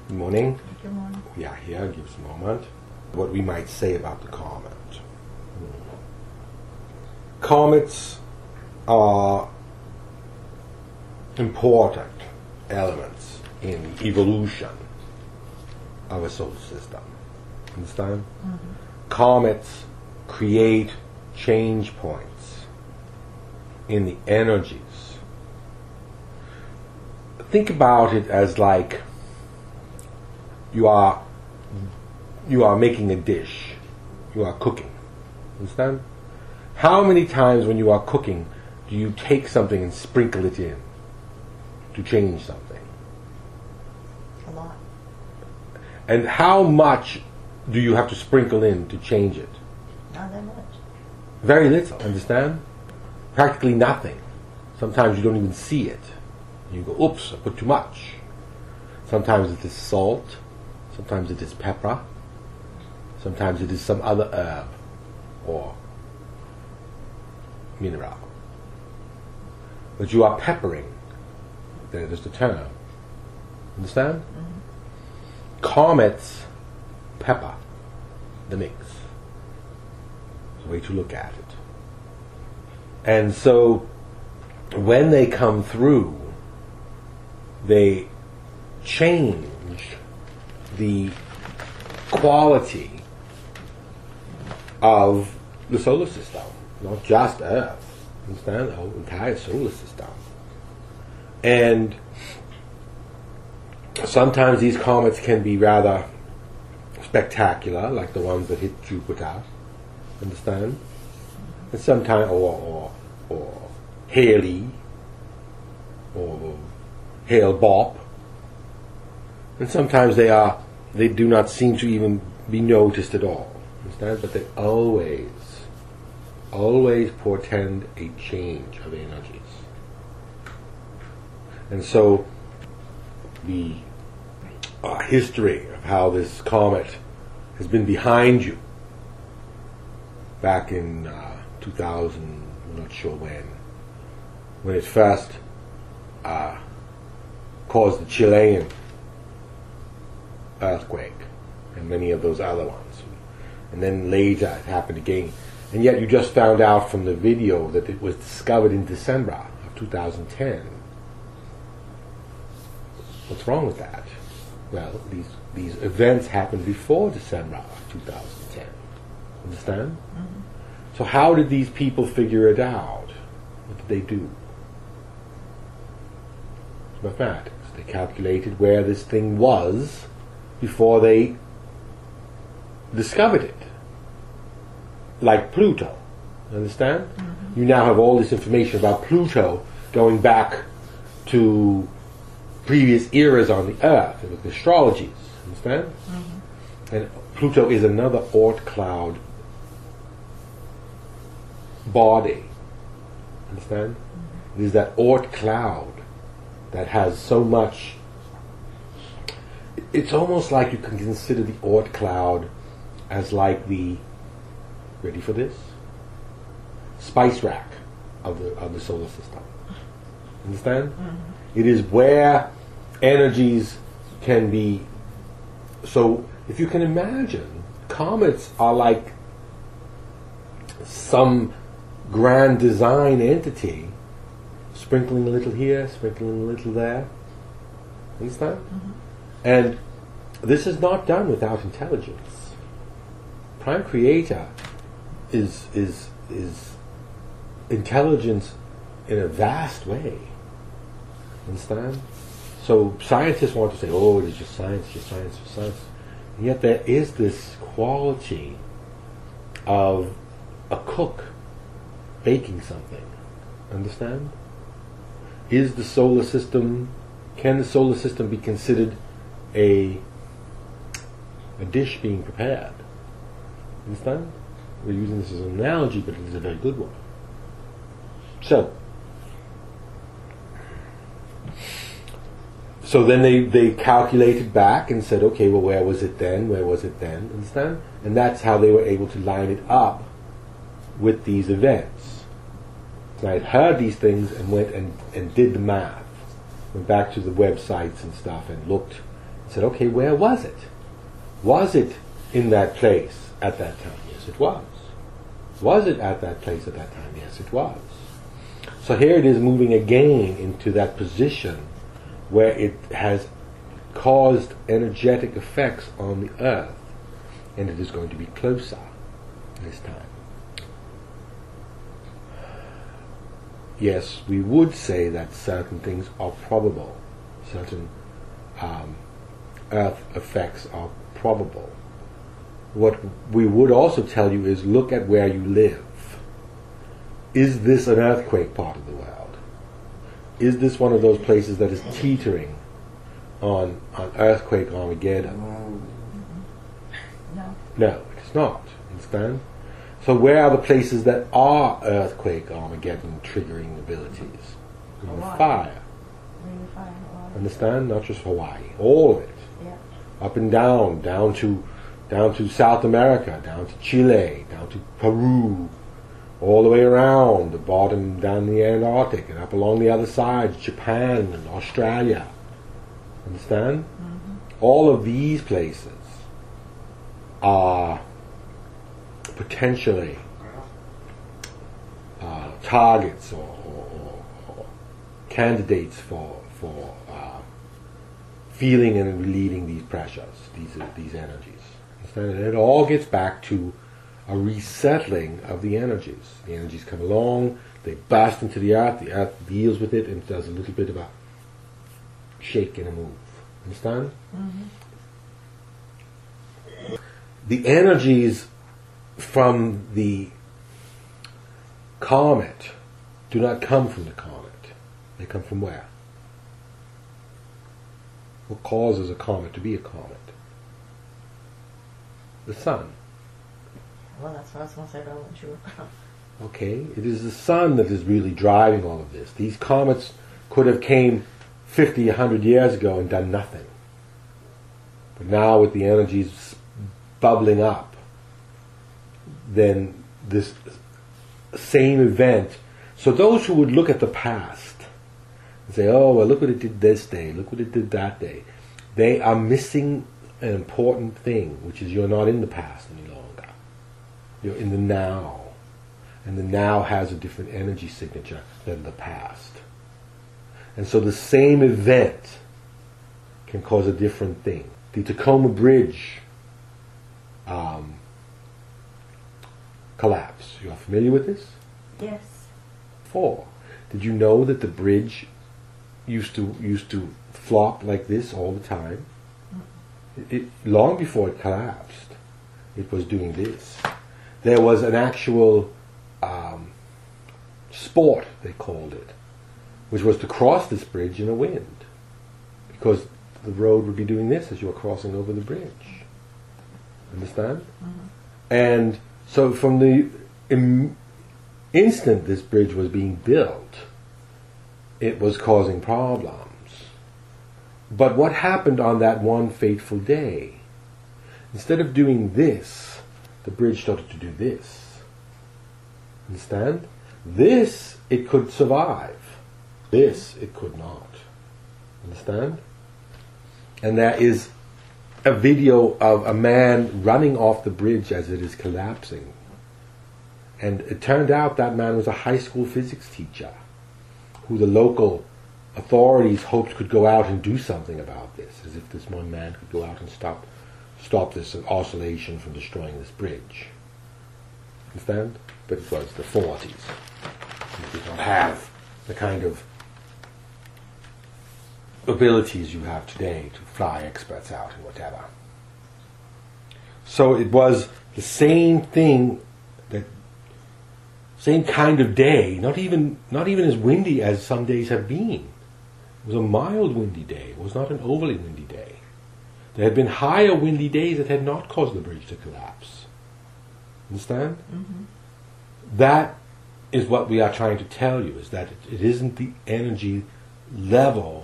Good morning. Good morning. We are here, give us a moment. What we might say about the comet. Comets are important elements in evolution of a solar system. Understand? Mm-hmm. Comets create change points in the energies. Think about it as like you are making a dish. You are cooking. Understand? How many times when you are cooking do you take something and sprinkle it in to change something? A lot. And how much do you have to sprinkle in to change it? Not that much. Very little, understand? Practically nothing. Sometimes you don't even see it. You go, oops, I put too much. Sometimes it is salt. Sometimes it is pepper. Sometimes it is some other herb or mineral. But you are peppering. That is the term. Understand? Mm-hmm. Comets pepper the mix. It's a way to look at it. And so when they come through, they change the quality of the solar system, not just Earth. Understand? The whole entire solar system. And sometimes these comets can be rather spectacular, like the ones that hit Jupiter. Understand? And sometimes, or Halley, or Hale-Bopp. And sometimes they do not seem to even be noticed at all. Understand? But they always portend a change of energies. And so the history of how this comet has been behind you back in 2000, I'm not sure when it first caused the Chilean earthquake and many of those other ones. And then later it happened again. And yet you just found out from the video that it was discovered in December of 2010. What's wrong with that? Well, these events happened before December of 2010. Understand? Mm-hmm. So how did these people figure it out? What did they do? It's mathematics. They calculated where this thing was before they discovered it. Like Pluto. Understand? Mm-hmm. You now have all this information about Pluto going back to previous eras on the Earth, with the astrologies. Understand? Mm-hmm. And Pluto is another Oort cloud body. Understand? Mm-hmm. It is that Oort cloud that has so much. It's almost like you can consider the Oort cloud as like the, ready for this? Spice rack of the solar system. Understand? Mm-hmm. It is where energies can be. So if you can imagine, comets are like some grand design entity, sprinkling a little here, sprinkling a little there. Understand? Mm-hmm. And this is not done without intelligence. Prime Creator is intelligence in a vast way. Understand? So scientists want to say, oh, it is just science, just science, just science. And yet there is this quality of a cook baking something. Understand? Can the solar system be considered a dish being prepared? Understand? We're using this as an analogy, but it is a very good one. So then they calculated back and said, okay, well, where was it then? Where was it then? Understand? And that's how they were able to line it up with these events. And I had heard these things and went and did the math. Went back to the websites and stuff and looked I said, okay, where was it? Was it in that place at that time? Yes, it was. Was it at that place at that time? Yes, it was. So here it is moving again into that position where it has caused energetic effects on the earth, and it is going to be closer this time. Yes, we would say that certain things are probable, certain earth effects are probable. What we would also tell you is look at where you live. Is this an earthquake part of the world? Is this one of those places that is teetering on earthquake Armageddon? No. No, it's not. Understand? So where are the places that are earthquake Armageddon triggering abilities? Hawaii. Fire. Ring of fire, Hawaii. Understand? Not just Hawaii. All of it. Yeah. Up and down to South America, down to Chile, down to Peru, all the way around the bottom, down the Antarctic, and up along the other sides, Japan and Australia. Understand? Mm-hmm. All of these places are potentially targets or candidates for feeling and relieving these pressures, these energies. Understand? And it all gets back to a resettling of the energies. The energies come along, they burst into the earth deals with it, and does a little bit of a shake and a move. Understand? Mm-hmm. The energies from the comet do not come from the comet. They come from where? What causes a comet to be a comet? The sun. Well, that's what I was going to say, but I wasn't sure. Okay, it is the sun that is really driving all of this. These comets could have came 50, 100 years ago and done nothing. But now with the energies bubbling up, then this same event. So those who would look at the past and say, oh, well, look what it did this day, look what it did that day, they are missing an important thing, which is you're not in the past any longer. You're in the now. And the now has a different energy signature than the past. And so the same event can cause a different thing. The Tacoma Bridge collapse. You are familiar with this? Yes. 4. Did you know that the bridge used to flop like this all the time? Long before it collapsed, it was doing this. There was an actual sport, they called it, which was to cross this bridge in a wind, because the road would be doing this as you were crossing over the bridge. Understand? Mm-hmm. And so from the instant this bridge was being built, it was causing problems. But what happened on that one fateful day? Instead of doing this, the bridge started to do this. Understand? This, it could survive. This, it could not. Understand? And there is a video of a man running off the bridge as it is collapsing. And it turned out that man was a high school physics teacher who the local authorities hoped could go out and do something about this, as if this one man could go out and stop this oscillation from destroying this bridge. Understand? But it was the 40s. You did not have the kind of abilities you have today to fly experts out and whatever. So it was the same thing, that same kind of day, not even as windy as some days have been. It was a mild windy day. It was not an overly windy day. There had been higher windy days that had not caused the bridge to collapse. Understand? Mm-hmm. That is what we are trying to tell you, is that it isn't the energy level,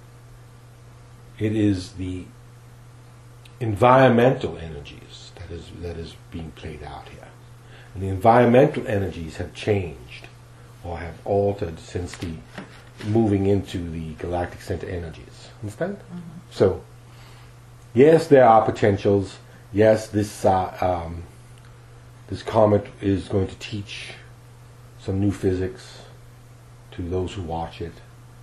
it is the environmental energies that is being played out here. And the environmental energies have changed or have altered since the moving into the galactic center energies. Understand? Mm-hmm. So Yes, there are potentials. Yes, this comet is going to teach some new physics to those who watch it.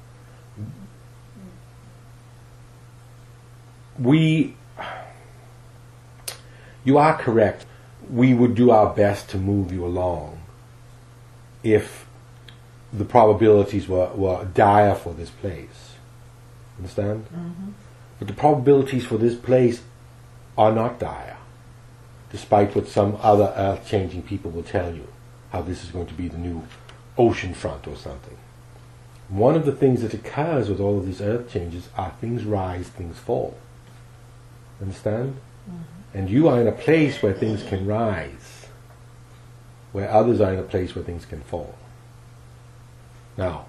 You are correct. We would do our best to move you along if the probabilities were dire for this place. Understand? Mm-hmm. But the probabilities for this place are not dire, despite what some other earth-changing people will tell you, how this is going to be the new ocean front or something. One of the things that occurs with all of these earth changes are things rise, things fall. Understand? Mm-hmm. And you are in a place where things can rise, where others are in a place where things can fall. Now,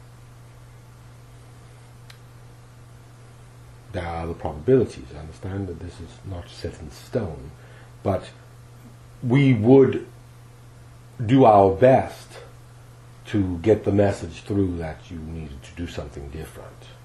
there are other probabilities. I understand that this is not set in stone, but we would do our best to get the message through that you needed to do something different.